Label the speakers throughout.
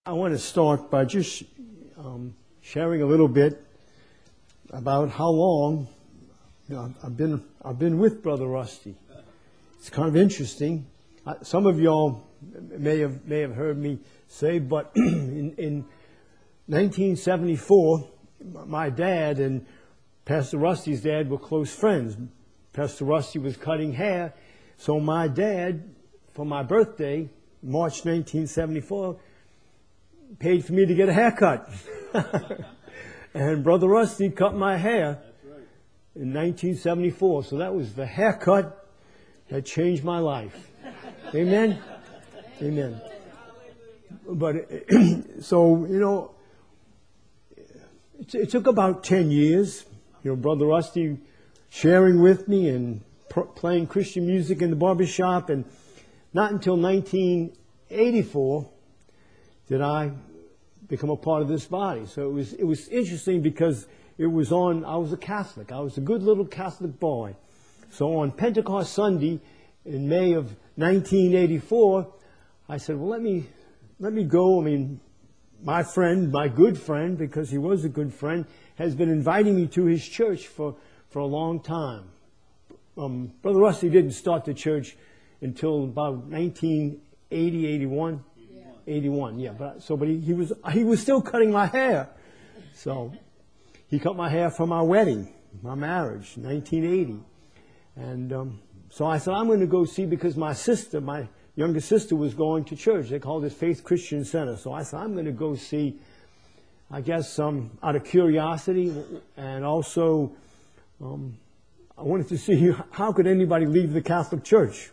Speaker 1: I want to start by just sharing a little bit about how long I've been with Brother Rusty. It's kind of interesting. Some of y'all may have heard me say, but in 1974, my dad and Pastor Rusty's dad were close friends. Pastor Rusty was cutting hair, so my dad, for my birthday, March 1974, paid for me to get a haircut. And Brother Rusty cut my hair in 1974. So that was the haircut that changed my life. Amen? Amen. But, so, it took about 10 years, Brother Rusty sharing with me and playing Christian music in the barbershop. And not until 1984 did I become a part of this body. So it was interesting because I was a Catholic. I was a good little Catholic boy. So on Pentecost Sunday in May of 1984, I said, well, let me go. I mean, my friend, my good friend, because he was a good friend, has been inviting me to his church for a long time. Brother Rusty didn't start the church until about 1980, 81. 81, yeah. But he was still cutting my hair. So he cut my hair for my wedding, my marriage, 1980. And so I said, I'm going to go see, because my younger sister was going to church. They called it Faith Christian Center. So I said, I'm going to go see, I guess, out of curiosity. And also, I wanted to see how could anybody leave the Catholic Church.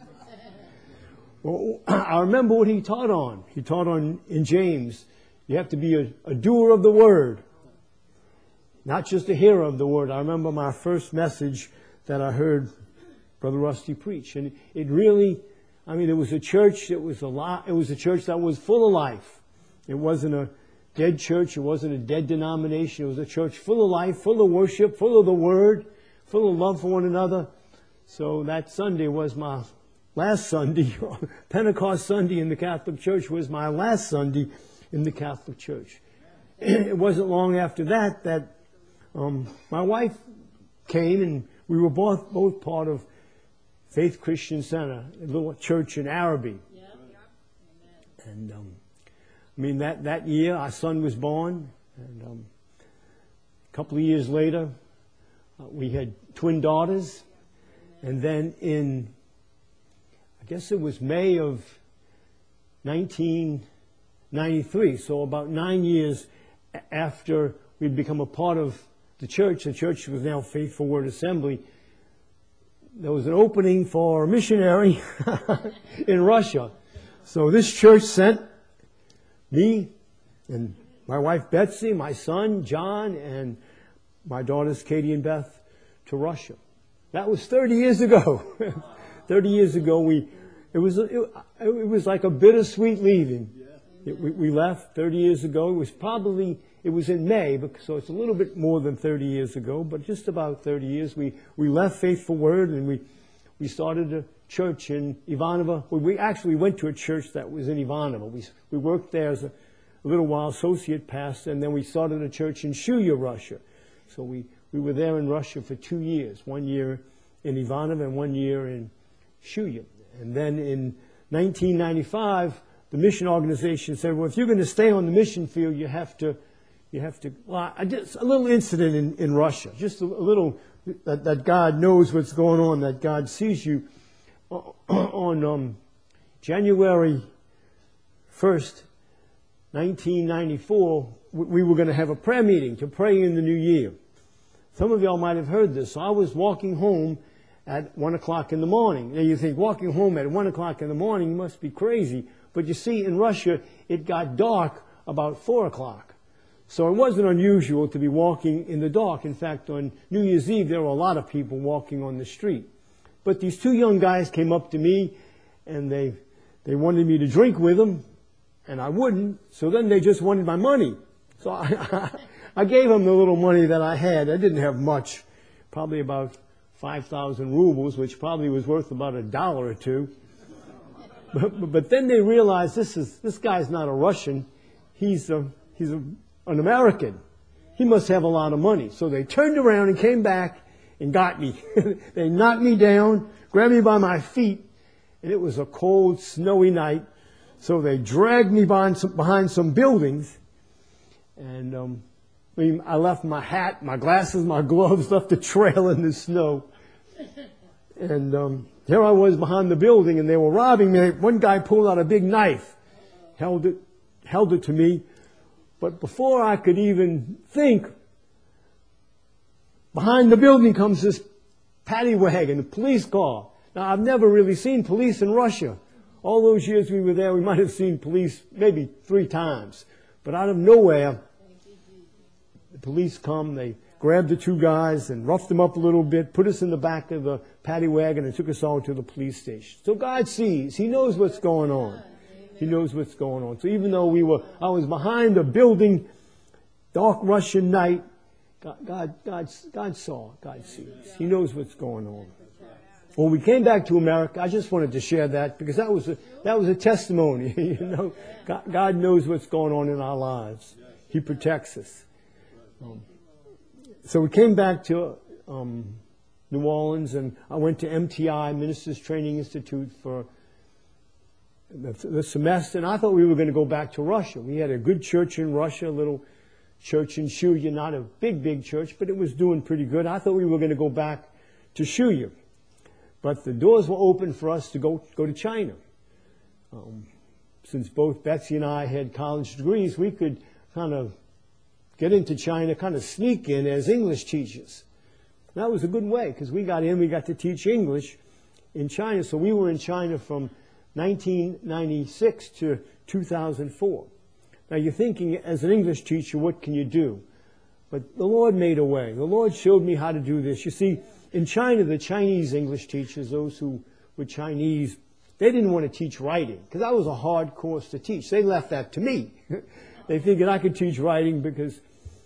Speaker 1: Well, I remember what he taught on. He taught on, in James, you have to be a doer of the word, not just a hearer of the word. I remember my first message that I heard Brother Rusty preach. And it really, it was a church that was it was a church that was full of life. It wasn't a dead church. It wasn't a dead denomination. It was a church full of life, full of worship, full of the word, full of love for one another. So that Sunday was my last Sunday. Pentecost Sunday in the Catholic Church was my last Sunday in the Catholic Church. It wasn't long after that my wife came, and we were both part of Faith Christian Center, a little church in Araby. Yeah. And that year our son was born, and a couple of years later we had twin daughters, and then in, I guess it was May of 1993, so about 9 years after we'd become a part of the church was now Faithful Word Assembly, there was an opening for a missionary in Russia. So this church sent me and my wife Betsy, my son John, and my daughters Katie and Beth to Russia. That was 30 years ago. 30 years ago, it was like a bittersweet leaving. We left 30 years ago. It was in May, so it's a little bit more than 30 years ago, but just about 30 years. We left Faithful Word, and we started a church in Ivanovo. We actually went to a church that was in Ivanovo. We worked there as a little while, associate pastor, and then we started a church in Shuya, Russia. So we were there in Russia for 2 years, 1 year in Ivanovo and 1 year in Shuya. And then in 1995, the mission organization said, well, if you're going to stay on the mission field, you have to, well, I did a little incident in Russia, just a little, that God knows what's going on, that God sees you. On January 1st, 1994, we were going to have a prayer meeting to pray in the new year. Some of y'all might have heard this. So I was walking home at 1 o'clock in the morning. Now you think, walking home at 1 o'clock in the morning, you must be crazy. But you see, in Russia, it got dark about 4 o'clock. So it wasn't unusual to be walking in the dark. In fact, on New Year's Eve, there were a lot of people walking on the street. But these two young guys came up to me, and they wanted me to drink with them, and I wouldn't. So then they just wanted my money. So I gave them the little money that I had. I didn't have much, probably about 5,000 rubles, which probably was worth about $1 or $2. But then they realized this guy's not a Russian. an American. He must have a lot of money. So they turned around and came back and got me. They knocked me down, grabbed me by my feet, and it was a cold, snowy night. So they dragged me behind some buildings, and I left my hat, my glasses, my gloves, left a trail in the snow. And here I was behind the building, and they were robbing me. One guy pulled out a big knife, held it to me. But before I could even think, behind the building comes this paddy wagon, a police car. Now, I've never really seen police in Russia. All those years we were there, we might have seen police maybe 3 times. But out of nowhere, the police come, they grabbed the 2 guys and roughed them up a little bit, put us in the back of the paddy wagon and took us all to the police station. So God sees. He knows what's going on. He knows what's going on. So even though I was behind a building, dark Russian night, God saw, God sees. He knows what's going on. When we came back to America, I just wanted to share that because that was a testimony. You know, God knows what's going on in our lives. He protects us. So we came back to New Orleans, and I went to MTI, Ministers Training Institute, for the semester, and I thought we were going to go back to Russia. We had a good church in Russia, a little church in Shuya, not a big church, but it was doing pretty good. I thought we were going to go back to Shuya. But the doors were open for us to go to China. Since both Betsy and I had college degrees, we could kind of get into China, kind of sneak in as English teachers. And that was a good way, because we got to teach English in China. So we were in China from 1996 to 2004. Now you're thinking, as an English teacher, what can you do? But the Lord made a way. The Lord showed me how to do this. You see, in China, the Chinese English teachers, those who were Chinese, they didn't want to teach writing, because that was a hard course to teach. They left that to me. They figured I could teach writing because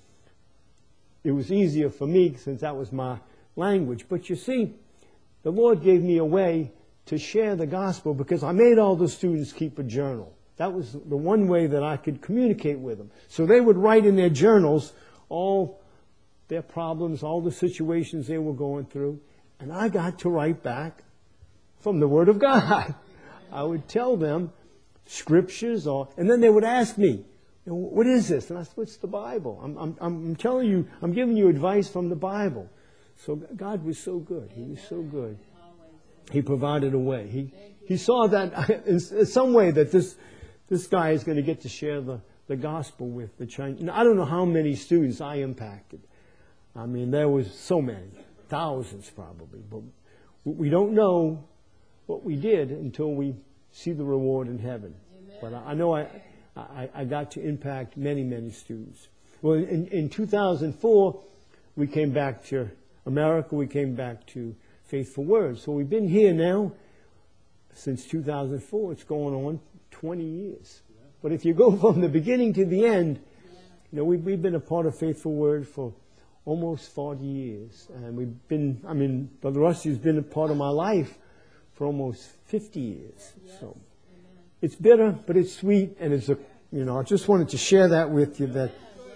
Speaker 1: it was easier for me, since that was my language. But you see, the Lord gave me a way to share the gospel, because I made all the students keep a journal. That was the one way that I could communicate with them. So they would write in their journals all their problems, all the situations they were going through, and I got to write back from the Word of God. I would tell them scriptures, and then they would ask me, what is this? And I said, it's the Bible. I'm telling you, I'm giving you advice from the Bible. So God was so good. He was so good. He provided a way. He saw that in some way that this guy is going to get to share the gospel with the Chinese. Now, I don't know how many students I impacted. I mean, there was so many, thousands probably. But we don't know what we did until we see the reward in heaven. Amen. But I know I got to impact many students. Well, in 2004, we came back to America. We came back to Faithful Word. So we've been here now since 2004. It's going on 20 years. But if you go from the beginning to the end, you know, we've been a part of Faithful Word for almost 40 years. And Brother Rusty's been a part of my life for almost 50 years. So it's bitter, but it's sweet, and I just wanted to share that with you, that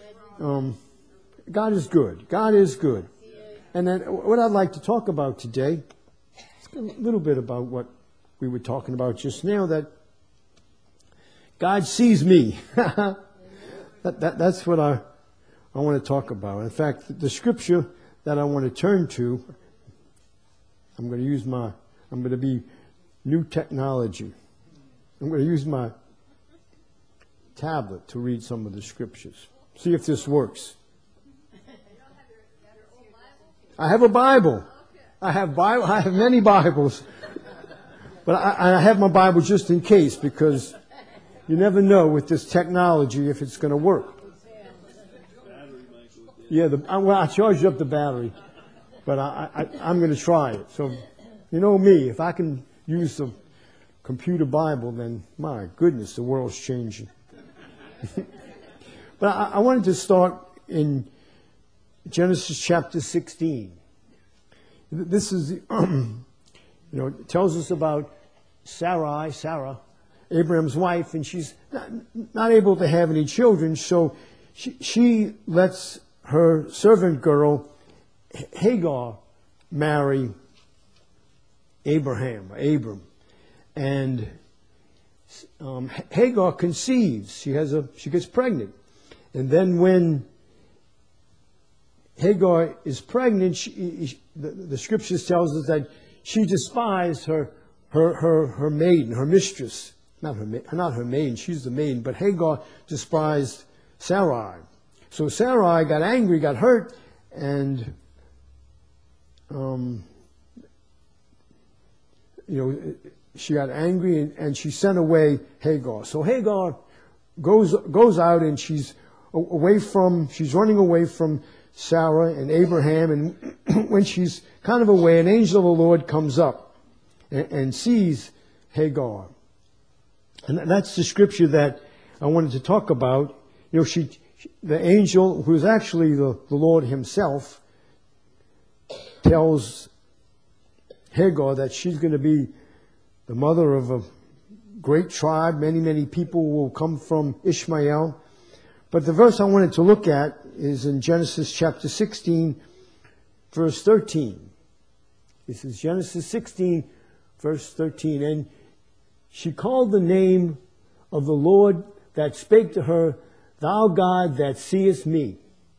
Speaker 1: God is good. God is good. And then what I'd like to talk about today, a little bit about what we were talking about just now, that God sees me. That's what I want to talk about. In fact, the scripture that I want to turn to, I'm going to be new technology. I'm going to use my tablet to read some of the scriptures. See if this works. I have a Bible. I have many Bibles. But I have my Bible just in case, because you never know with this technology if it's going to work. Yeah, I charged up the battery, but I'm going to try it. So, you know me, if I can use the computer Bible, then my goodness, the world's changing. But I wanted to start in Genesis chapter 16. This is, it tells us about Sarah, Abraham's wife, and she's not able to have any children, so she lets her servant girl, Hagar, marry Abram. And Hagar conceives. She gets pregnant. And then when Hagar is pregnant, the scriptures tells us that she despised her maiden, her mistress. Not her maiden, she's the maiden, but Hagar despised Sarai. So Sarai got angry, got hurt, and she got angry and she sent away Hagar. So Hagar goes out and she's running away from Sarah and Abraham, and when she's kind of away, an angel of the Lord comes up and sees Hagar. And that's the scripture that I wanted to talk about. The angel, who is actually the Lord himself, tells Hagar that she's going to be the mother of a great tribe. Many, many people will come from Ishmael. But the verse I wanted to look at is in Genesis chapter 16, verse 13. This is Genesis 16, verse 13. And she called the name of the Lord that spake to her, Thou God that seest me.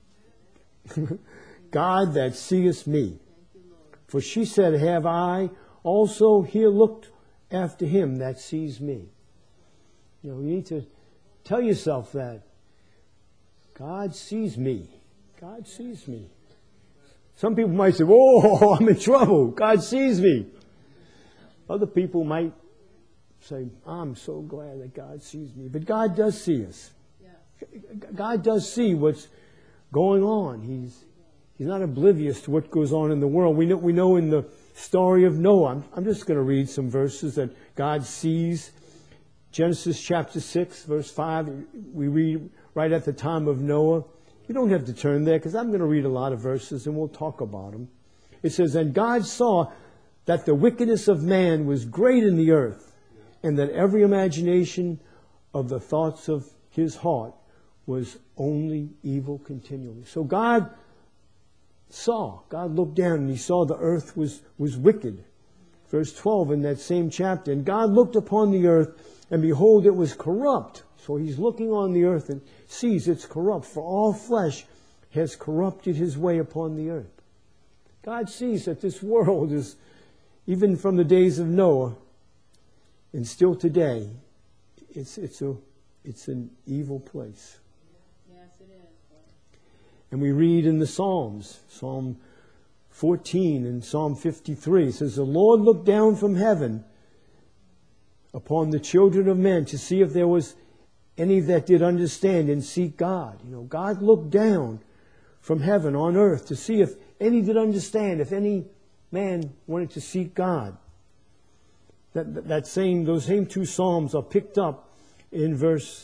Speaker 1: God that seest me. For she said, Have I also here looked after him that sees me? You need to tell yourself that. God sees me. God sees me. Some people might say, oh, I'm in trouble. God sees me. Other people might say, I'm so glad that God sees me. But God does see us. God does see what's going on. He's not oblivious to what goes on in the world. We know in the story of Noah. I'm just going to read some verses that God sees. Genesis chapter 6, verse 5. We read right at the time of Noah. You don't have to turn there because I'm going to read a lot of verses and we'll talk about them. It says, And God saw that the wickedness of man was great in the earth, and that every imagination of the thoughts of his heart was only evil continually. So God looked down and he saw the earth was wicked. Verse 12 in that same chapter. And God looked upon the earth, and behold, it was corrupt. So he's looking on the earth and sees it's corrupt, for all flesh has corrupted his way upon the earth. God sees that this world is, even from the days of Noah, and still today, it's an evil place.
Speaker 2: Yes, it is.
Speaker 1: And we read in the Psalms, Psalm 14 and Psalm 53, it says, The Lord looked down from heaven upon the children of men to see if there was any that did understand and seek God. God looked down from heaven on earth to see if any did understand, if any man wanted to seek God. Those same two Psalms are picked up in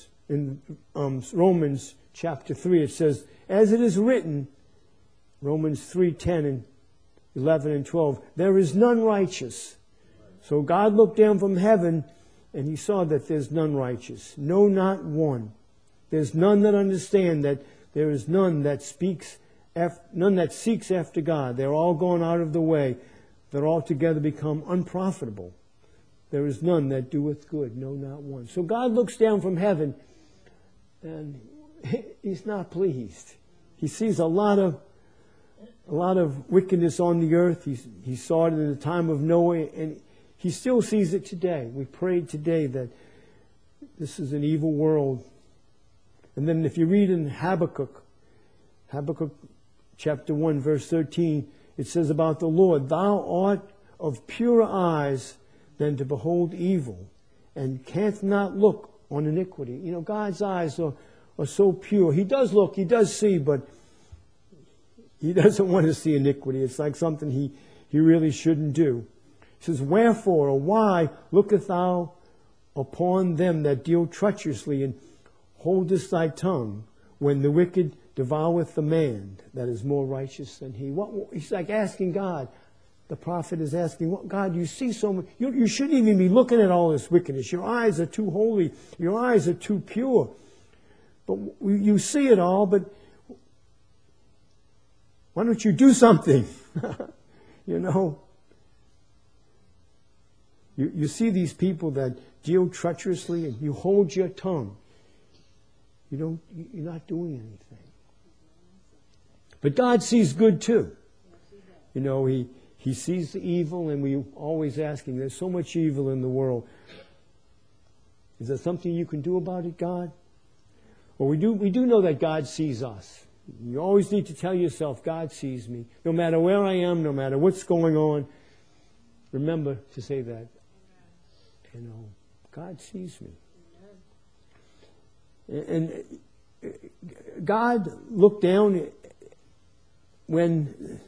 Speaker 1: Romans chapter 3. It says, As it is written, Romans 3:10 and 11 and 12, there is none righteous. So God looked down from heaven and he saw that there's none righteous. No, not one. There's none that understand, that there is none that none that seeks after God. They're all gone out of the way. They're altogether become unprofitable. There is none that doeth good. No, not one. So God looks down from heaven and he's not pleased. He sees a lot of wickedness on the earth. He saw it in the time of Noah, and he still sees it today. We prayed today that this is an evil world. And then if you read in Habakkuk chapter 1, verse 13, it says about the Lord, Thou art of purer eyes than to behold evil, and canst not look on iniquity. God's eyes are so pure. He does look, he does see, but he doesn't want to see iniquity. It's like something he really shouldn't do. He says, Wherefore, or why lookest thou upon them that deal treacherously, and holdest thy tongue, when the wicked devoureth the man that is more righteous than he? He's like asking God, the prophet is asking, well, God, you see so much. You shouldn't even be looking at all this wickedness. Your eyes are too holy. Your eyes are too pure. But you see it all, but why don't you do something? You know? You see these people that deal treacherously and you hold your tongue. You're not doing anything. But God sees good too. You know, He sees the evil, and we always asking, there's so much evil in the world. Is there something you can do about it, God? Well, we do know that God sees us. You always need to tell yourself, God sees me. No matter where I am, no matter what's going on, remember to say that. You know, God sees me. And God looked down when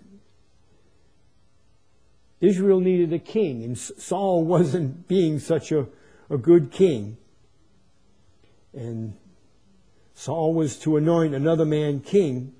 Speaker 1: Israel needed a king, and Saul wasn't being such a good king. And Saul was to anoint another man king.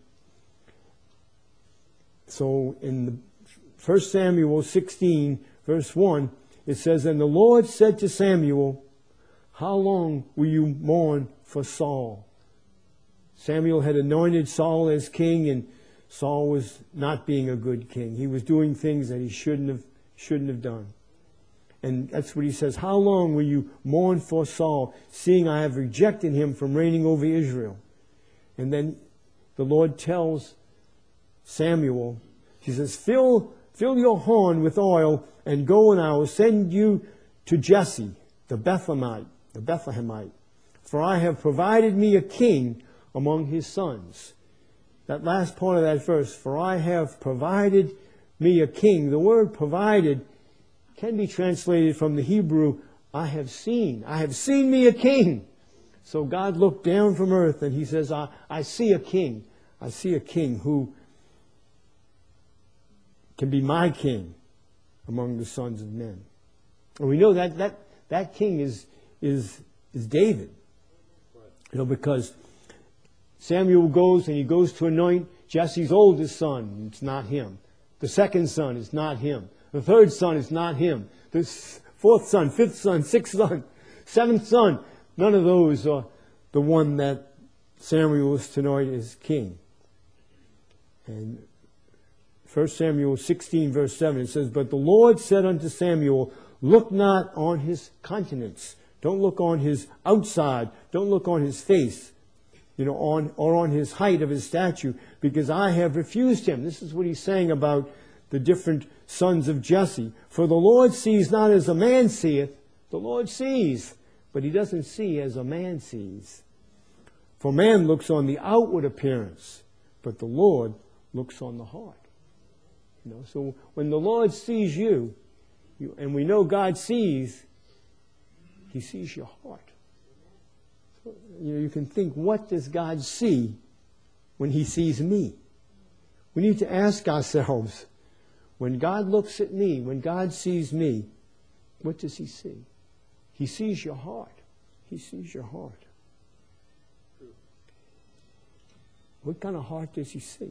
Speaker 1: So in 1 Samuel 16, verse 1, it says, "And the Lord said to Samuel, how long will you mourn for Saul?" Samuel had anointed Saul as king, and Saul was not being a good king. He was doing things that he shouldn't have done. And that's what he says, "How long will you mourn for Saul, seeing I have rejected him from reigning over Israel?" And then the Lord tells Samuel, he says, fill your horn with oil and go, and I will send you to Jesse, the Bethlehemite. For I have provided me a king among his sons. That last part of that verse, for I have provided me a king. The word provided can be translated from the Hebrew, I have seen me a king. So God looked down from earth and He says, I see a king. I see a king who can be my king among the sons of men. And we know that king is David. You know, because Samuel goes and he goes to anoint Jesse's oldest son. It's not him. The second son is not him. The third son is not him. The fourth son, fifth son, sixth son, seventh son. None of those are the one that Samuel was to anoint as king. And 1 Samuel 16 verse 7, it says, "But the Lord said unto Samuel, look not on his countenance." Don't look on his outside. Don't look on his face, or on his height of his stature, because I have refused him. This is what he's saying about the different sons of Jesse. For the Lord sees not as a man seeth. The Lord sees, but He doesn't see as a man sees. For man looks on the outward appearance, but the Lord looks on the heart. So when the Lord sees you, and we know God sees, He sees your heart. So, you can think, what does God see when He sees me? We need to ask ourselves, when God looks at me, when God sees me, what does He see? He sees your heart. He sees your heart. What kind of heart does He see?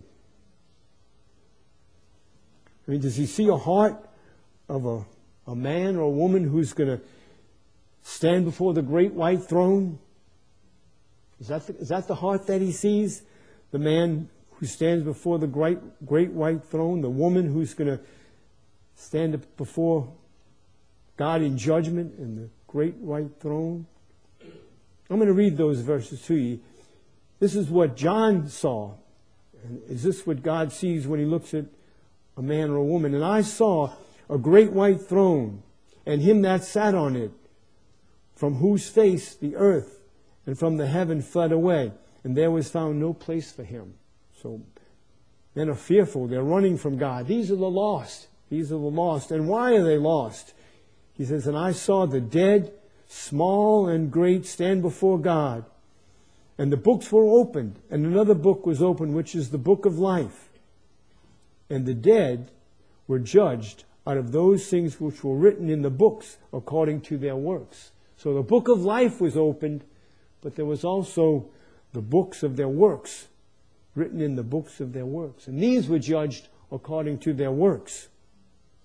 Speaker 1: I mean, does He see a heart of a man or a woman who's going to stand before the great white throne? Is that the heart that He sees? The man who stands before the great white throne? The woman who's going to stand before God in judgment in the great white throne? I'm going to read those verses to you. This is what John saw. And is this what God sees when He looks at a man or a woman? "And I saw a great white throne, and Him that sat on it, from whose face the earth and from the heaven fled away, and there was found no place for Him." So men are fearful. They're running from God. These are the lost. These are the lost. And why are they lost? He says, "And I saw the dead, small and great, stand before God. And the books were opened, and another book was opened, which is the book of life. And the dead were judged out of those things which were written in the books according to their works." So the book of life was opened, but there was also the books of their works, written in the books of their works. And these were judged according to their works.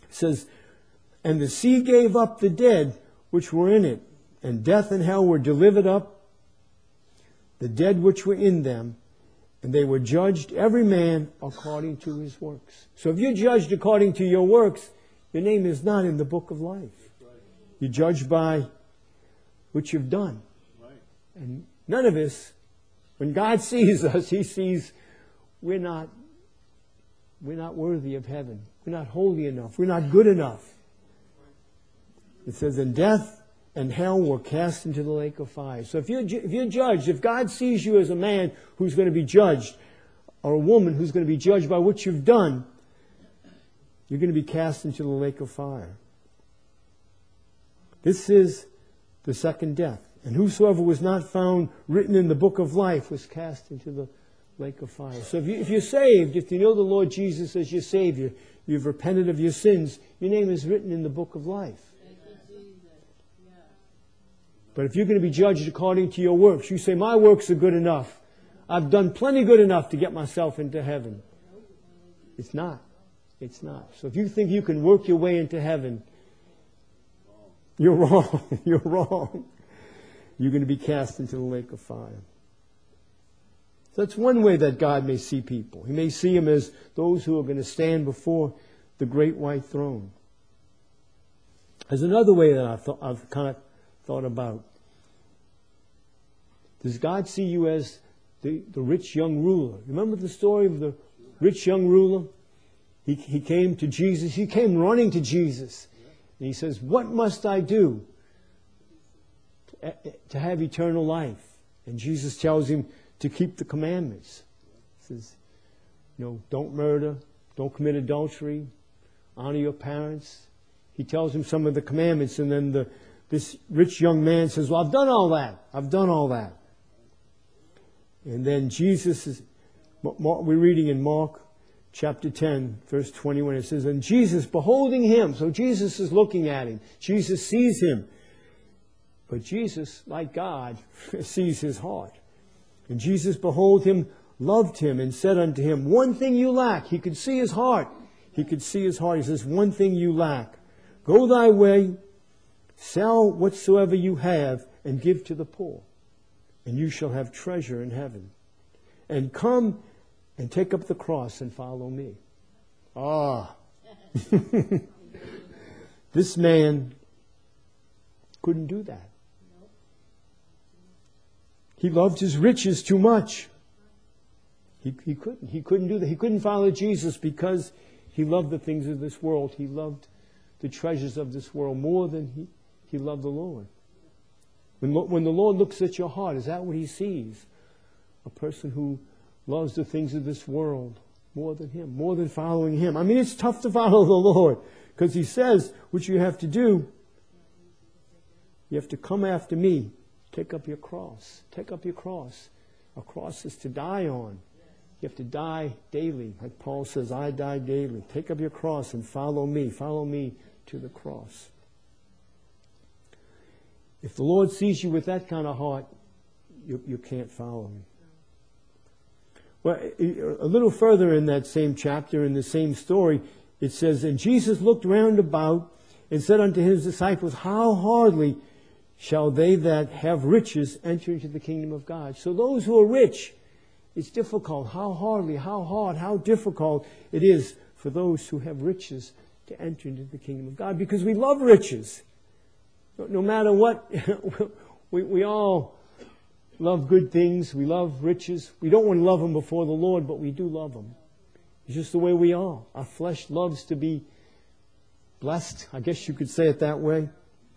Speaker 1: It says, and the sea gave up the dead which were in it, and death and hell were delivered up, the dead which were in them, and they were judged every man according to his works. So if you're judged according to your works, your name is not in the book of life. You're judged by what you've done. And none of us, when God sees us, He sees we're not worthy of heaven. We're not holy enough. We're not good enough. It says, and death and hell were cast into the lake of fire. So if you're judged, if God sees you as a man who's going to be judged, or a woman who's going to be judged by what you've done, you're going to be cast into the lake of fire. This is the second death. And whosoever was not found written in the book of life was cast into the lake of fire. So if you're saved, if you know the Lord Jesus as your Savior, you've repented of your sins, your name is written in the book of life. But if you're going to be judged according to your works, you say, my works are good enough. I've done plenty good enough to get myself into heaven. It's not. It's not. So if you think you can work your way into heaven, you're wrong. You're wrong. You're going to be cast into the lake of fire. So that's one way that God may see people. He may see them as those who are going to stand before the great white throne. There's another way that I've kind of thought about. Does God see you as the rich young ruler? Remember the story of the rich young ruler? He came to Jesus. He came running to Jesus. And he says, what must I do to have eternal life? And Jesus tells him to keep the commandments. He says, don't murder, don't commit adultery, honor your parents. He tells him some of the commandments, and then this rich young man says, well, I've done all that. I've done all that. And then we're reading in Mark chapter 10, verse 21. It says, and Jesus, beholding him, so Jesus is looking at him. Jesus sees him. But Jesus, like God, sees his heart. And Jesus, behold him, loved him, and said unto him, one thing you lack. He could see his heart. He could see his heart. He says, one thing you lack. Go thy way, sell whatsoever you have, and give to the poor, and you shall have treasure in heaven. And come and take up the cross and follow me. This man couldn't do that. He loved his riches too much. He couldn't. He couldn't do that. He couldn't follow Jesus because he loved the things of this world. He loved the treasures of this world more than he loved the Lord. When the Lord looks at your heart, is that what He sees? A person who loves the things of this world more than Him, more than following Him. I mean, it's tough to follow the Lord because He says what you have to do. You have to come after me. Take up your cross. Take up your cross. A cross is to die on. You have to die daily. Like Paul says, I die daily. Take up your cross and follow me. Follow me to the cross. If the Lord sees you with that kind of heart, you can't follow Him. Well, a little further in that same chapter, in the same story, it says, and Jesus looked round about and said unto His disciples, how hardly shall they that have riches enter into the kingdom of God. So those who are rich, it's difficult. How hardly, how hard, how difficult it is for those who have riches to enter into the kingdom of God. Because we love riches. No matter what, we all love good things. We love riches. We don't want to love them before the Lord, but we do love them. It's just the way we are. Our flesh loves to be blessed. I guess you could say it that way.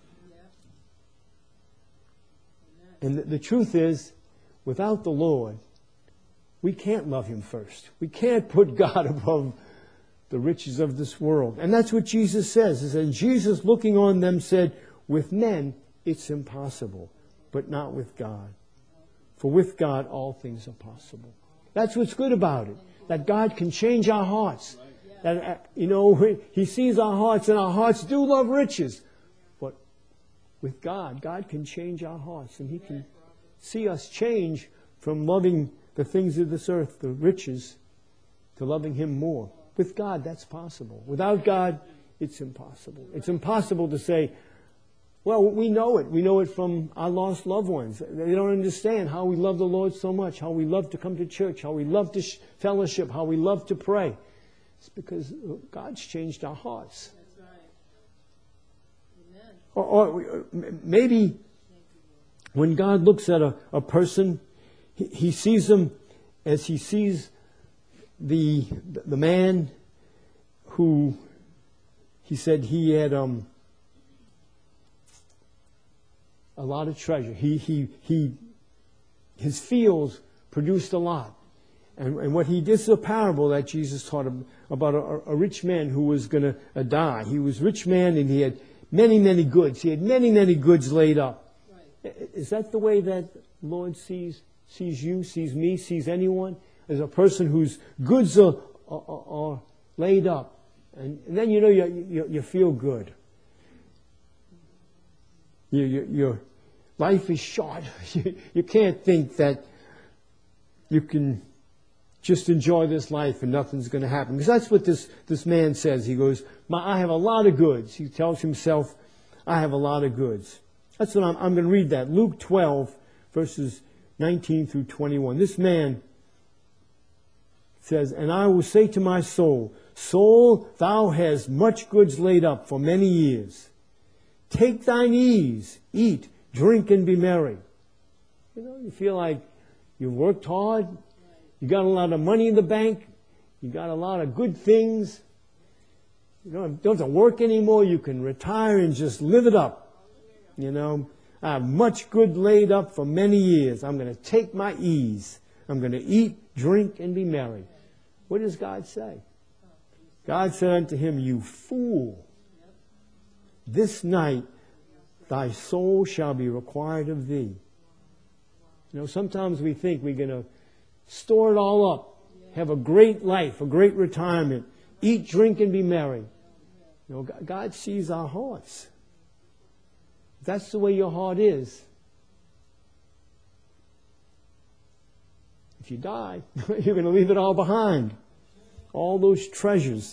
Speaker 1: And the truth is, without the Lord, we can't love Him first. We can't put God above the riches of this world. And that's what Jesus says. He said, Jesus looking on them said, with men it's impossible, but not with God. For with God all things are possible. That's what's good about it. That God can change our hearts. That, He sees our hearts, and our hearts do love riches. But with God, God can change our hearts, and He can see us change from loving the things of this earth, the riches, to loving Him more. With God, that's possible. Without God, It's impossible. It's impossible to say, well, we know it. We know it from our lost loved ones. They don't understand how we love the Lord so much, how we love to come to church, how we love to fellowship, how we love to pray. It's because God's changed our hearts.
Speaker 2: That's right. Amen.
Speaker 1: Or maybe when God looks at a person, He sees them as He sees the man who He said he had a lot of treasure. His fields produced a lot. And what he did is a parable that Jesus taught him about a rich man who was going to die. He was a rich man and he had many, many goods. He had many, many goods laid up. Right. Is that the way that the Lord sees you, sees me, sees anyone? As a person whose goods are laid up. And then you feel good. Your life is short. You can't think that you can just enjoy this life and nothing's going to happen. Because that's what this man says. He goes, I have a lot of goods. He tells himself, I have a lot of goods. That's what I'm going to read that. Luke 12, verses 19 through 21. This man says, and I will say to my soul, soul, thou hast much goods laid up for many years. Take thine ease, eat, drink, and be merry. You feel like you've worked hard. You got a lot of money in the bank. You got a lot of good things. You don't have to work anymore. You can retire and just live it up. I have much good laid up for many years. I'm going to take my ease. I'm going to eat, drink, and be merry. What does God say? God said unto him, you fool, this night thy soul shall be required of thee. Sometimes we think we're going to store it all up, have a great life, a great retirement, eat, drink, and be merry. God sees our hearts. If that's the way your heart is, if you die, you're going to leave it all behind. All those treasures.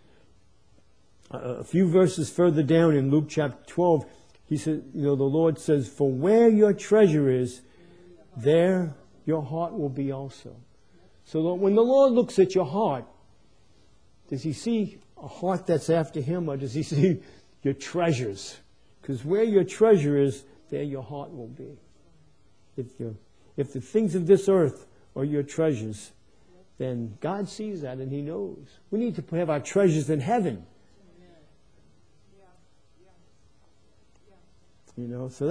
Speaker 1: A few verses further down in Luke chapter 12, he said, the Lord says, for where your treasure is, there your heart will be also. So when the Lord looks at your heart, does He see a heart that's after Him, or does He see your treasures? Because where your treasure is, there your heart will be. If the things of this earth are your treasures, then God sees that and He knows. We need to have our treasures in heaven. So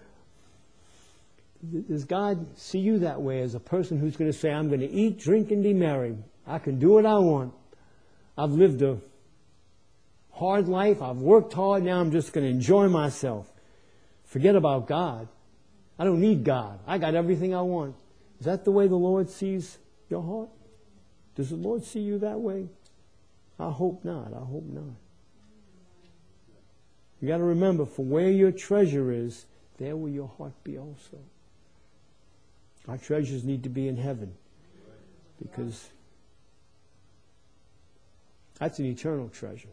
Speaker 1: does God see you that way as a person who's going to say, I'm going to eat, drink, and be merry. I can do what I want. I've lived a hard life. I've worked hard. Now I'm just going to enjoy myself. Forget about God. I don't need God. I got everything I want. Is that the way the Lord sees your heart? Does the Lord see you that way? I hope not. I hope not. You got to remember, for where your treasure is, there will your heart be also. Our treasures need to be in heaven, because that's an eternal treasure.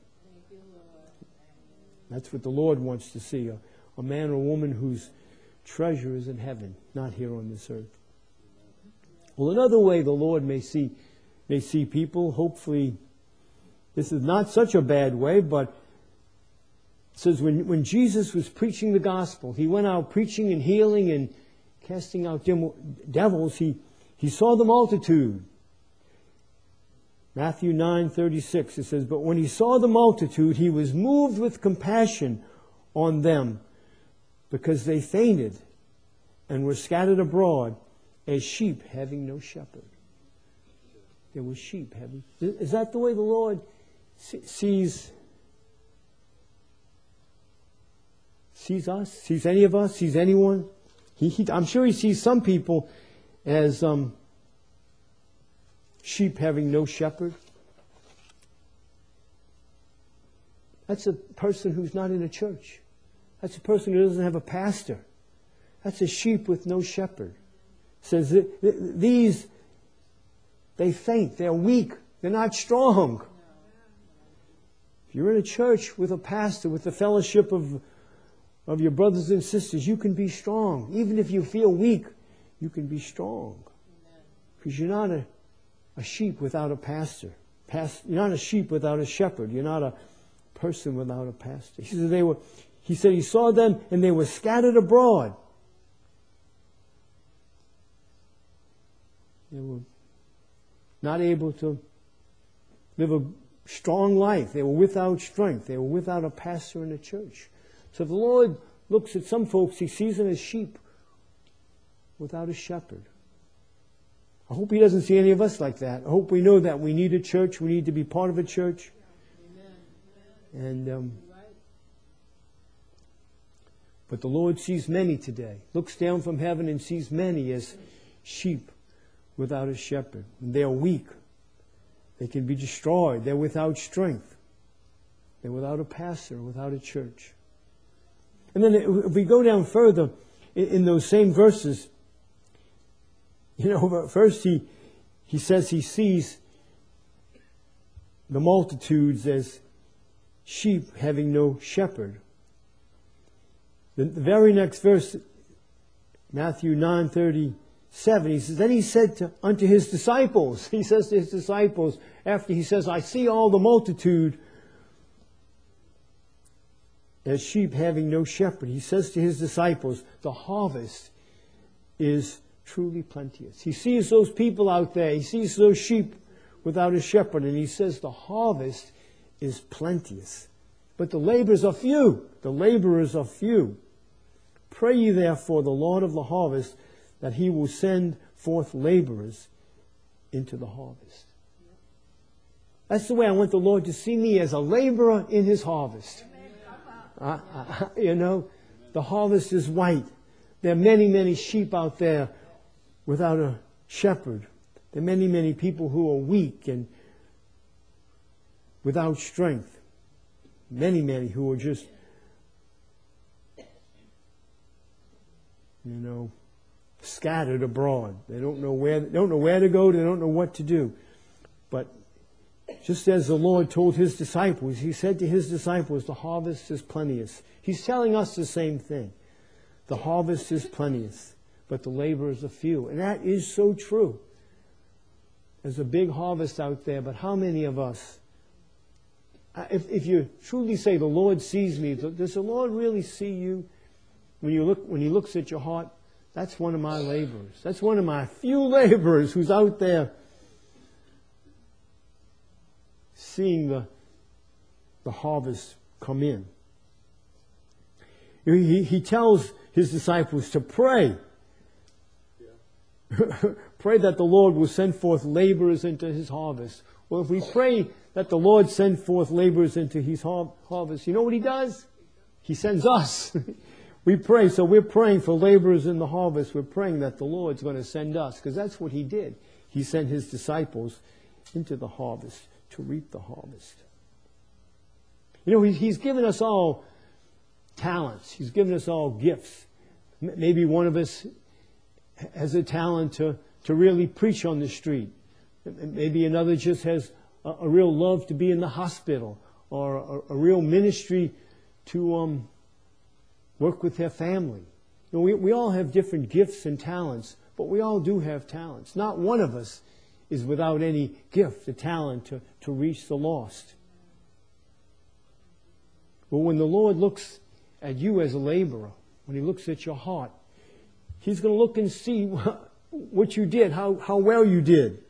Speaker 1: That's what the Lord wants to see, a man or woman whose treasure is in heaven, not here on this earth. Well, another way the Lord may see people, hopefully this is not such a bad way, but it says when Jesus was preaching the gospel, He went out preaching and healing and casting out devils. He saw the multitude. Matthew 9:36, it says, but when He saw the multitude, He was moved with compassion on them, because they fainted and were scattered abroad as sheep having no shepherd. There were sheep having... Is that the way the Lord sees us? Sees any of us? Sees anyone? I'm sure He sees some people as sheep having no shepherd. That's a person who's not in a church. That's a person who doesn't have a pastor. That's a sheep with no shepherd. It says these, they faint, they're weak, they're not strong. If you're in a church with a pastor, with the fellowship of your brothers and sisters, you can be strong. Even if you feel weak, you can be strong. Because you're not a sheep without a pastor. You're not a sheep without a shepherd. You're not a person without a pastor. He said he saw them and they were scattered abroad. They were not able to live a strong life. They were without strength. They were without a pastor in the church. So the Lord looks at some folks, He sees them as sheep without a shepherd. I hope He doesn't see any of us like that. I hope we know that we need a church. We need to be part of a church. And but the Lord sees many today. Looks down from heaven and sees many as sheep without a shepherd. And they are weak. They can be destroyed. They're without strength. They're without a pastor, without a church. And then if we go down further in those same verses, first he says he sees the multitudes as sheep having no shepherd. The very next verse, Matthew 9:37, he says, then he said unto his disciples, he says to his disciples, after he says, I see all the multitude as sheep having no shepherd. He says to his disciples, the harvest is truly plenteous. He sees those people out there. He sees those sheep without a shepherd. And he says the harvest is plenteous. But the laborers are few. The laborers are few. Pray ye therefore the Lord of the harvest that He will send forth laborers into the harvest. That's the way I want the Lord to see me, as a laborer in His harvest. The harvest is white. There are many, many sheep out there without a shepherd. There are many, many people who are weak and without strength. Many, many who are just, scattered abroad. They don't know where to go. They don't know what to do. But just as the Lord told His disciples, He said to His disciples, the harvest is plenteous. He's telling us the same thing. The harvest is plenteous, but the laborers are few. And that is so true. There's a big harvest out there, but how many of us, if you truly say the Lord sees me, does the Lord really see you? When He looks at your heart, that's one of my laborers. That's one of my few laborers who's out there seeing the harvest come in. He tells His disciples to pray. Pray that the Lord will send forth laborers into His harvest. Well, if we pray that the Lord send forth laborers into His harvest, you know what He does? He sends us. We pray, so we're praying for laborers in the harvest. We're praying that the Lord's going to send us, because that's what He did. He sent His disciples into the harvest to reap the harvest. He's given us all talents. He's given us all gifts. Maybe one of us has a talent to really preach on the street. Maybe another just has a real love to be in the hospital, or a real ministry to work with their family. We all have different gifts and talents, but we all do have talents. Not one of us is without any gift, a talent to reach the lost. But when the Lord looks at you as a laborer, when He looks at your heart, He's going to look and see what you did, how well you did.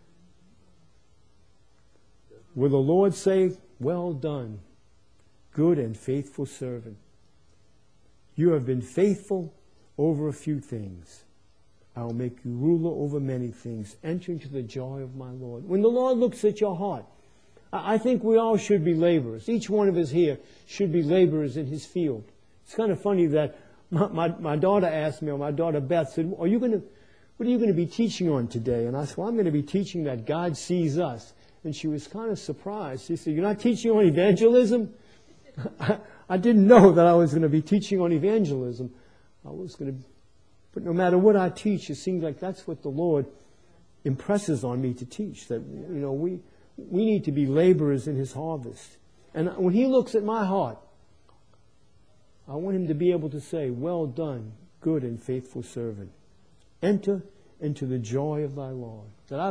Speaker 1: Will the Lord say, well done, good and faithful servant. You have been faithful over a few things. I will make you ruler over many things. Enter into the joy of my Lord. When the Lord looks at your heart, I think we all should be laborers. Each one of us here should be laborers in his field. It's kind of funny that my daughter asked me, or my daughter Beth said, what are you going to be teaching on today? And I said, well, I'm going to be teaching that God sees us. And she was kind of surprised. She said, you're not teaching on evangelism? I didn't know that I was going to be teaching on evangelism. But no matter what I teach, it seems like that's what the Lord impresses on me to teach. That we need to be laborers in His harvest. And when He looks at my heart, I want Him to be able to say, well done, good and faithful servant. Enter into the joy of thy Lord. That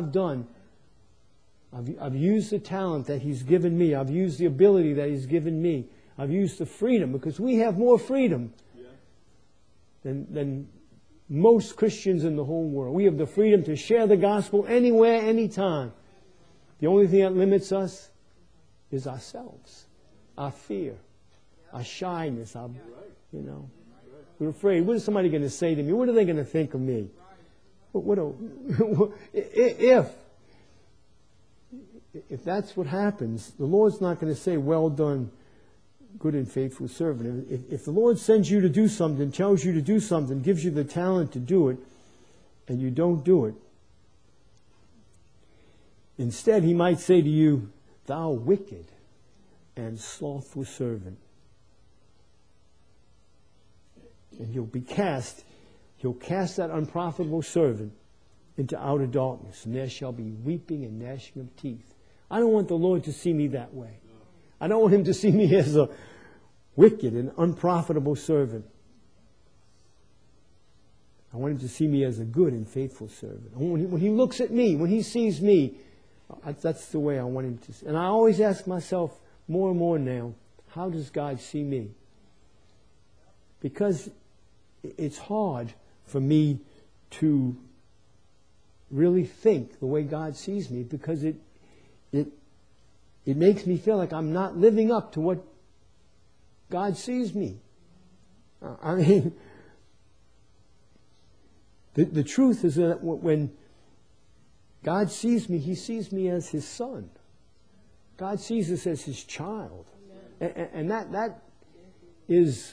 Speaker 1: I've used the talent that He's given me. I've used the ability that He's given me. I've used the freedom, because we have more freedom than most Christians in the whole world. We have the freedom to share the gospel anywhere, anytime. The only thing that limits us is ourselves, our fear, our shyness, we're afraid. What is somebody going to say to me? What are they going to think of me? If that's what happens, the Lord's not going to say, well done, good and faithful servant. If the Lord sends you to do something, tells you to do something, gives you the talent to do it, and you don't do it, instead He might say to you, thou wicked and slothful servant. And He'll cast that unprofitable servant into outer darkness, and there shall be weeping and gnashing of teeth. I don't want the Lord to see me that way. I don't want Him to see me as a wicked and unprofitable servant. I want Him to see me as a good and faithful servant. When He looks at me, when He sees me, that's the way I want Him to see. And I always ask myself more and more now, how does God see me? Because it's hard for me to really think the way God sees me, because it makes me feel like I'm not living up to what God sees me. I mean, the truth is that when God sees me, He sees me as His son. God sees us as His child. And that is,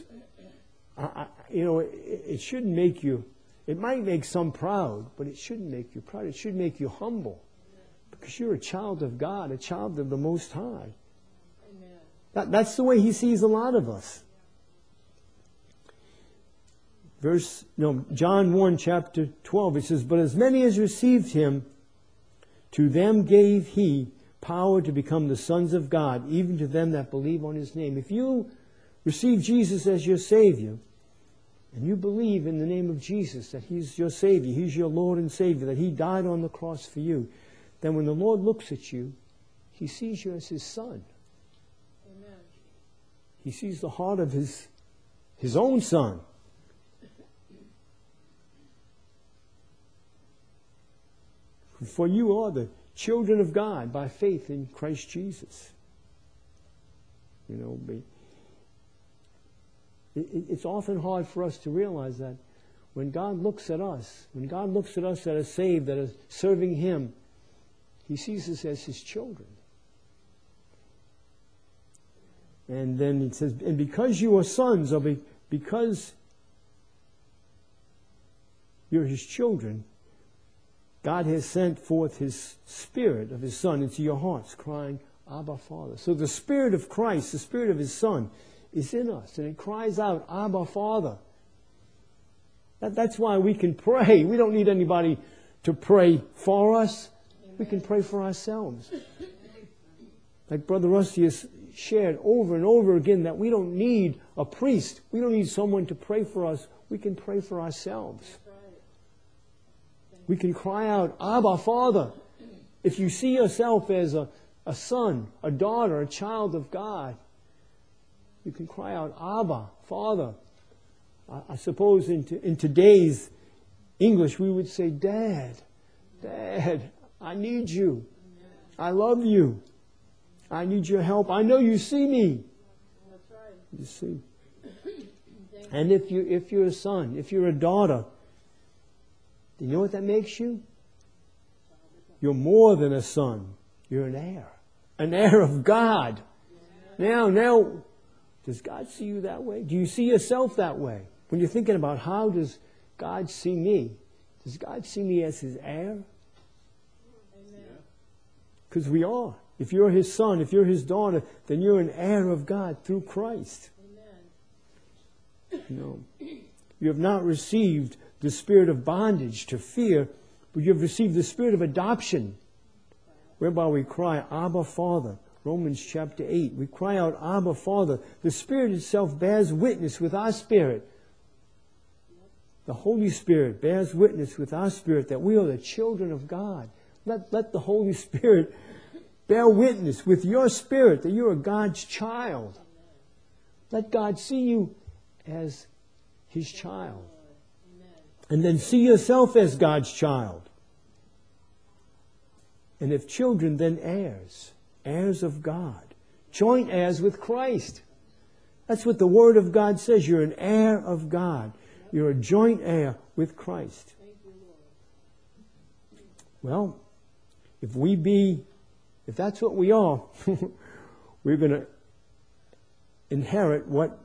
Speaker 1: it shouldn't make you, it might make some proud, but it shouldn't make you proud. It should make you humble. Because you're a child of God, a child of the Most High. That's the way He sees a lot of us. John 1, chapter 12, it says, but as many as received Him, to them gave He power to become the sons of God, even to them that believe on His name. If you receive Jesus as your Savior, and you believe in the name of Jesus, that He's your Savior, He's your Lord and Savior, that He died on the cross for you, then when the Lord looks at you, He sees you as His son. Amen. He sees the heart of His own Son. For you are the children of God by faith in Christ Jesus. It's often hard for us to realize that when God looks at us that are saved, that are serving Him, He sees us as His children. And then it says, and because you are sons, or because you're His children, God has sent forth His Spirit of His Son into your hearts, crying, Abba, Father. So the Spirit of Christ, the Spirit of His Son, is in us, and it cries out, Abba, Father. That's why we can pray. We don't need anybody to pray for us. We can pray for ourselves. Like Brother Rusty has shared over and over again, that we don't need a priest. We don't need someone to pray for us. We can pray for ourselves. We can cry out, Abba, Father. If you see yourself as a son, a daughter, a child of God, you can cry out, Abba, Father. I suppose in today's English we would say, Dad, I need you. I love you. I need your help. I know you see me. That's right. You see. And if you're a son, if you're a daughter, do you know what that makes you? You're more than a son. You're an heir of God. Now, does God see you that way? Do you see yourself that way? When you're thinking about how does God see me? Does God see me as His heir? Because we are. If you're His son, if you're His daughter, then you're an heir of God through Christ. Amen. You have not received the spirit of bondage to fear, but you have received the spirit of adoption, whereby we cry, Abba, Father. Romans chapter 8. We cry out, Abba, Father. The Spirit itself bears witness with our spirit. The Holy Spirit bears witness with our spirit that we are the children of God. Let the Holy Spirit bear witness with your spirit that you are God's child. Let God see you as His child. And then see yourself as God's child. And if children, then heirs. Heirs of God. Joint heirs with Christ. That's what the Word of God says. You're an heir of God. You're a joint heir with Christ. Well, if that's what we are, we're going to inherit what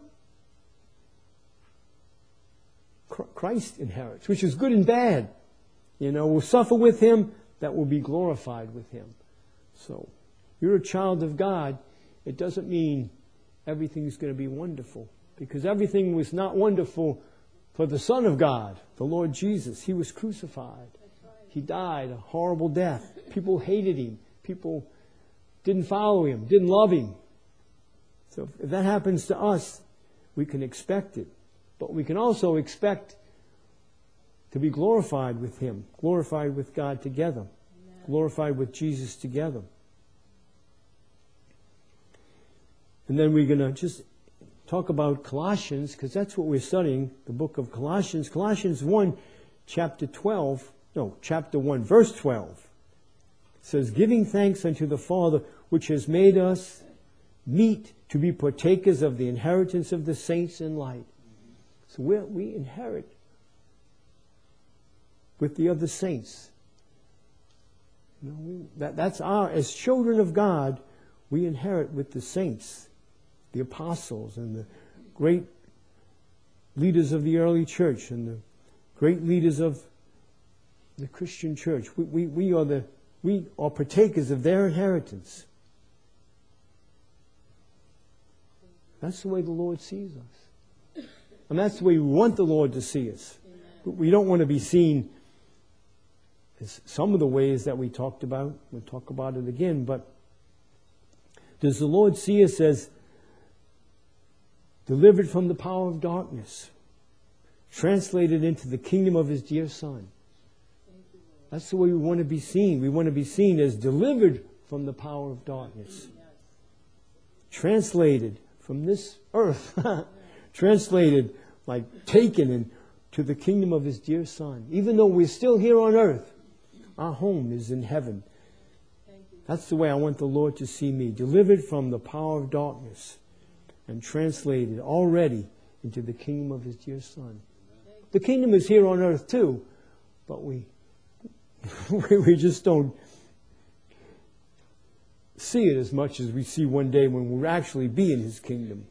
Speaker 1: Christ inherits, which is good and bad. We'll suffer with Him, that will be glorified with Him. So, you're a child of God. It doesn't mean everything's going to be wonderful, because everything was not wonderful for the Son of God, the Lord Jesus. He was crucified. He died a horrible death. People hated Him. People didn't follow Him, didn't love Him. So if that happens to us, we can expect it. But we can also expect to be glorified with Him, glorified with God together, glorified with Jesus together. And then we're going to just talk about Colossians, because that's what we're studying, the book of Colossians. Colossians 1, chapter 1, verse 12. It says, giving thanks unto the Father, which has made us meet to be partakers of the inheritance of the saints in light. So we inherit with the other saints. That's as children of God, we inherit with the saints, the apostles and the great leaders of the early church and the great leaders of the Christian church. We are partakers of their inheritance. That's the way the Lord sees us. And that's the way we want the Lord to see us. But we don't want to be seen as some of the ways that we talked about. We'll talk about it again. But does the Lord see us as delivered from the power of darkness, translated into the kingdom of His dear Son? That's the way we want to be seen. We want to be seen as delivered from the power of darkness. Translated from this earth. Translated, like taken into the kingdom of His dear Son. Even though we're still here on earth, our home is in heaven. That's the way I want the Lord to see me. Delivered from the power of darkness and translated already into the kingdom of His dear Son. The kingdom is here on earth too, but we just don't see it as much as we see one day when we'll actually be in His kingdom.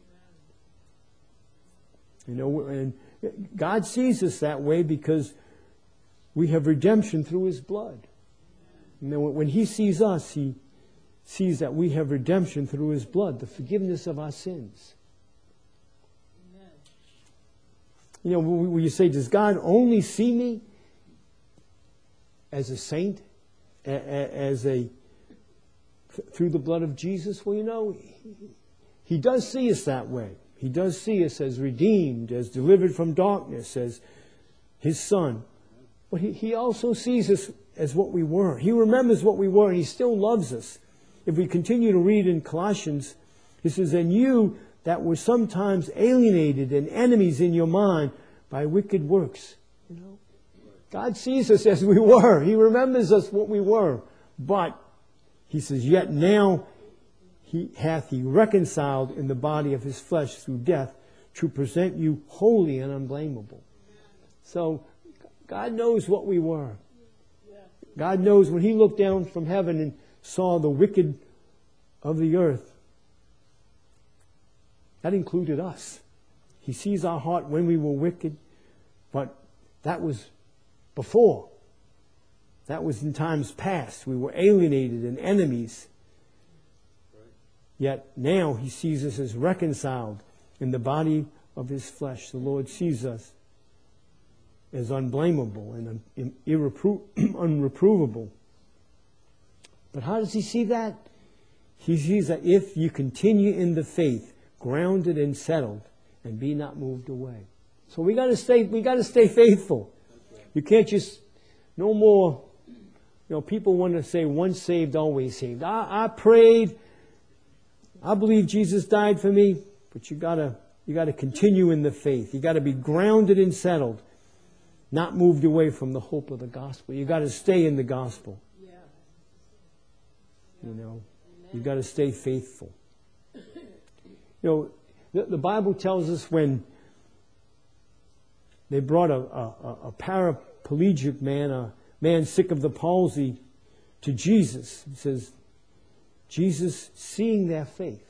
Speaker 1: And God sees us that way because we have redemption through His blood. When He sees us, He sees that we have redemption through His blood, the forgiveness of our sins. When you say, does God only see me as a saint, through the blood of Jesus? Well, He does see us that way. He does see us as redeemed, as delivered from darkness, as His Son. But He also sees us as what we were. He remembers what we were, and He still loves us. If we continue to read in Colossians, it says, and you that were sometimes alienated and enemies in your mind by wicked works. God sees us as we were. He remembers us what we were. But He says, yet now hath He reconciled in the body of His flesh through death to present you holy and unblameable. So God knows what we were. God knows when He looked down from heaven and saw the wicked of the earth. That included us. He sees our heart when we were wicked, but that was before. That was in times past. We were alienated and enemies. Yet now He sees us as reconciled in the body of His flesh. The Lord sees us as unblameable and unreprovable. But how does He see that? He sees that if you continue in the faith, grounded and settled, and be not moved away. So we got to stay faithful. You can't just, no more, people want to say once saved, always saved. I prayed, I believe Jesus died for me, but you got to continue in the faith. You got to be grounded and settled, not moved away from the hope of the gospel. You got to stay in the gospel. You got to stay faithful. The Bible tells us when they brought a paraplegic man, a man sick of the palsy, to Jesus. It says, Jesus, seeing their faith.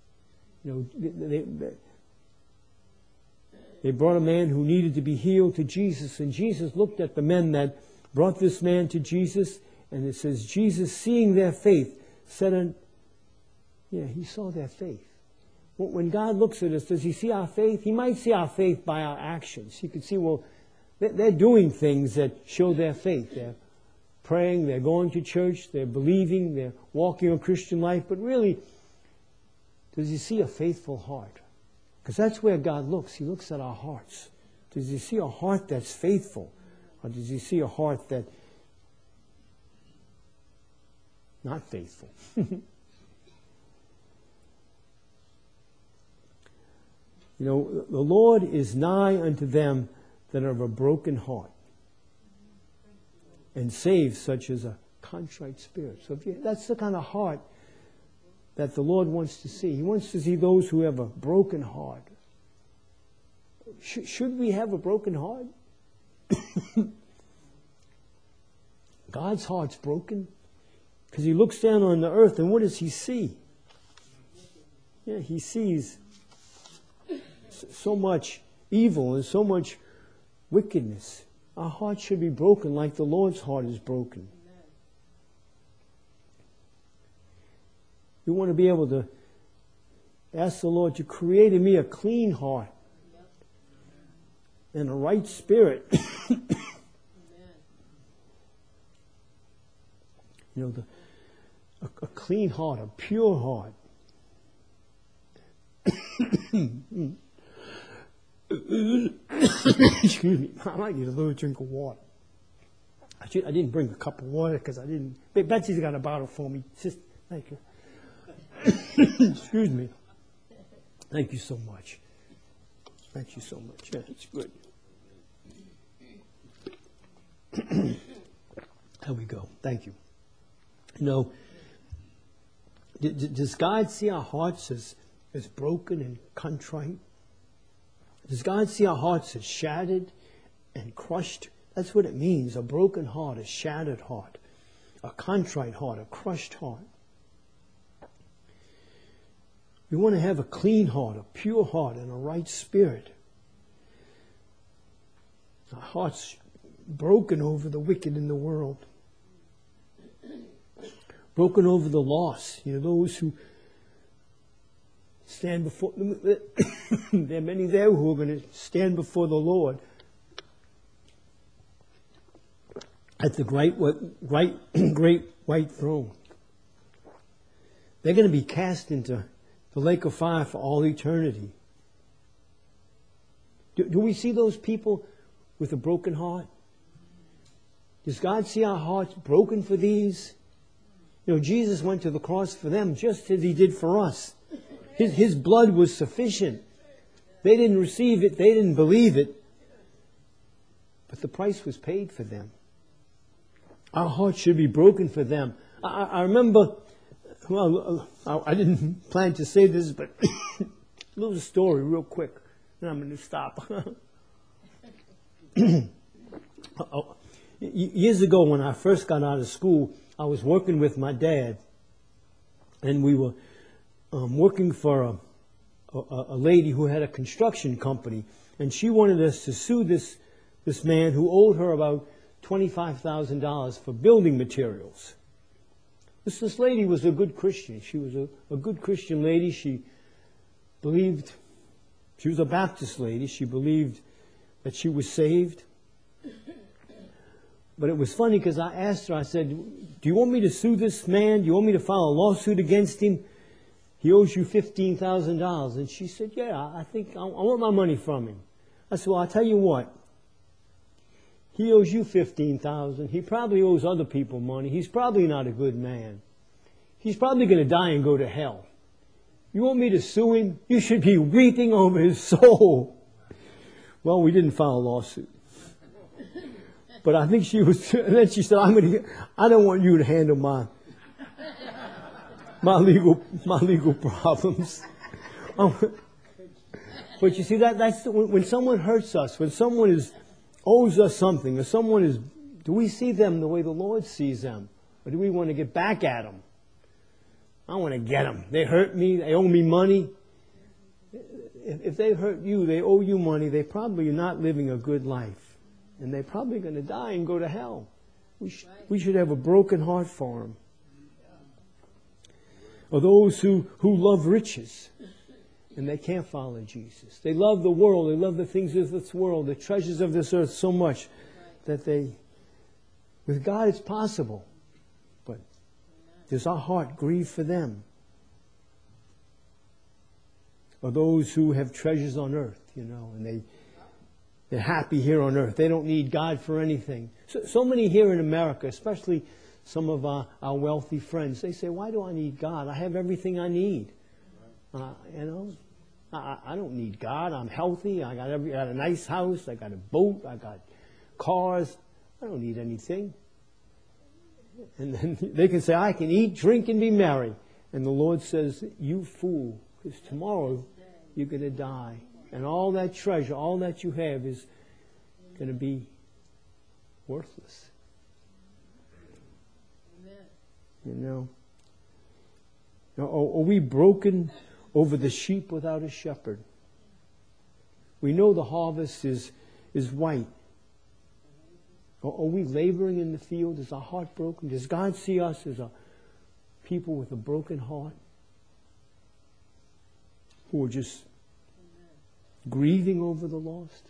Speaker 1: They brought a man who needed to be healed to Jesus, and Jesus looked at the men that brought this man to Jesus, and it says, Jesus, seeing their faith, said, he saw their faith. When God looks at us, does He see our faith? He might see our faith by our actions. He could see, they're doing things that show their faith. They're praying, they're going to church, they're believing, they're walking a Christian life. But really, does He see a faithful heart? Because that's where God looks. He looks at our hearts. Does He see a heart that's faithful? Or does He see a heart that's not faithful? The Lord is nigh unto them that are of a broken heart, and saves such as a contrite spirit. So that's the kind of heart that the Lord wants to see. He wants to see those who have a broken heart. Should we have a broken heart? God's heart's broken because He looks down on the earth, and what does He see? He sees so much evil and so much wickedness. Our heart should be broken like the Lord's heart is broken. You want to be able to ask the Lord to create in me a clean heart and a right spirit. A clean heart, a pure heart. Excuse me. I might need a little drink of water. I didn't bring a cup of water because I didn't. Betsy's got a bottle for me. Thank you. Excuse me. Thank you so much. Thank you so much. Yeah, it's good. There we go. Thank you. Does God see our hearts as broken and contrite? Does God see our hearts as shattered and crushed? That's what it means, a broken heart, a shattered heart, a contrite heart, a crushed heart. We want to have a clean heart, a pure heart, and a right spirit. Our hearts broken over the wicked in the world. Broken over the lost. Those who stand before them. There are many there who are going to stand before the Lord at the great white throne. They're going to be cast into the lake of fire for all eternity. Do we see those people with a broken heart? Does God see our hearts broken for these? Jesus went to the cross for them just as He did for us. His blood was sufficient. They didn't receive it. They didn't believe it. But the price was paid for them. Our hearts should be broken for them. I remember, I didn't plan to say this, but a little story real quick. Then I'm going to stop. Years ago when I first got out of school, I was working with my dad. And we were working for a lady who had a construction company, and she wanted us to sue this man who owed her about $25,000 for building materials. This lady was a good Christian. She was a good Christian lady. She believed, she was a Baptist lady. She believed that she was saved. But it was funny because I asked her, I said, do you want me to sue this man? Do you want me to file a lawsuit against him? He owes you $15,000. And she said, yeah, I think I want my money from him. I said, well, I'll tell you what. He owes you $15,000. He probably owes other people money. He's probably not a good man. He's probably going to die and go to hell. You want me to sue him? You should be weeping over his soul. Well, we didn't file a lawsuit. But I think she was, and then she said, I don't want you to handle my legal problems. But you see, that's when someone hurts us, when someone owes us something, or do we see them the way the Lord sees them? Or do we want to get back at them? I want to get them. They hurt me. They owe me money. If they hurt you, they owe you money. They probably are not living a good life. And they're probably going to die and go to hell. We should have a broken heart for them. Or those who love riches and they can't follow Jesus. They love the world. They love the things of this world, the treasures of this earth so much that with God it's possible. But does our heart grieve for them? Or those who have treasures on earth, and they're happy here on earth. They don't need God for anything. So many here in America, especially some of our wealthy friends, they say, why do I need God? I have everything I need. I don't need God. I'm healthy. I got a nice house. I got a boat. I got cars. I don't need anything. And then they can say, I can eat, drink, and be merry. And the Lord says, you fool, because tomorrow you're going to die. And all that treasure, all that you have is going to be worthless. Amen. Are we broken over the sheep without a shepherd? We know the harvest is white. Are we laboring in the field? Is our heart broken? Does God see us as a people with a broken heart? Who are just grieving over the lost?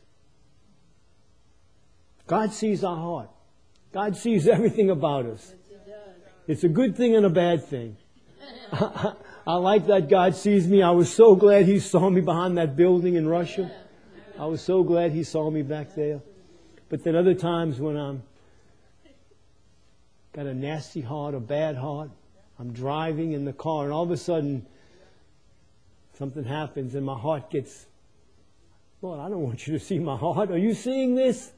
Speaker 1: God sees our heart. God sees everything about us. It's a good thing and a bad thing. I like that God sees me. I was so glad He saw me behind that building in Russia. I was so glad He saw me back there. But then other times when I'm got a nasty heart, a bad heart, I'm driving in the car and all of a sudden something happens and my heart gets, Lord, I don't want you to see my heart. Are you seeing this?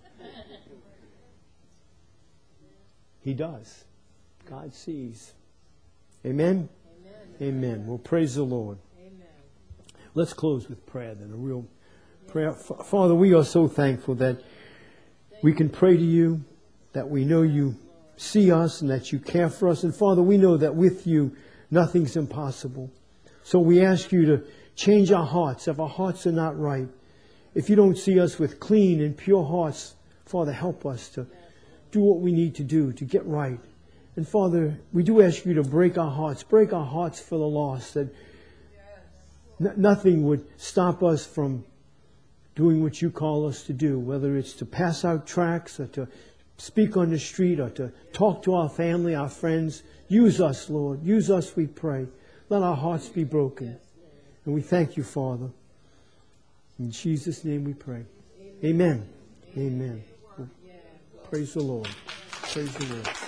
Speaker 1: He does. God sees. Amen? Amen. Well, praise the Lord. Amen. Let's close with prayer then, a real prayer. Father, we are so thankful that we can pray to you, that we know you see us and that you care for us. And Father, we know that with you, nothing's impossible. So we ask you to change our hearts if our hearts are not right. If you don't see us with clean and pure hearts, Father, help us to do what we need to do to get right. And Father, we do ask you to break our hearts for the lost, that nothing would stop us from doing what you call us to do, whether it's to pass out tracts or to speak on the street or to talk to our family, our friends. Use us, Lord. Use us, we pray. Let our hearts be broken. And we thank you, Father. In Jesus' name we pray. Amen. Amen. Praise the Lord. Praise the Lord.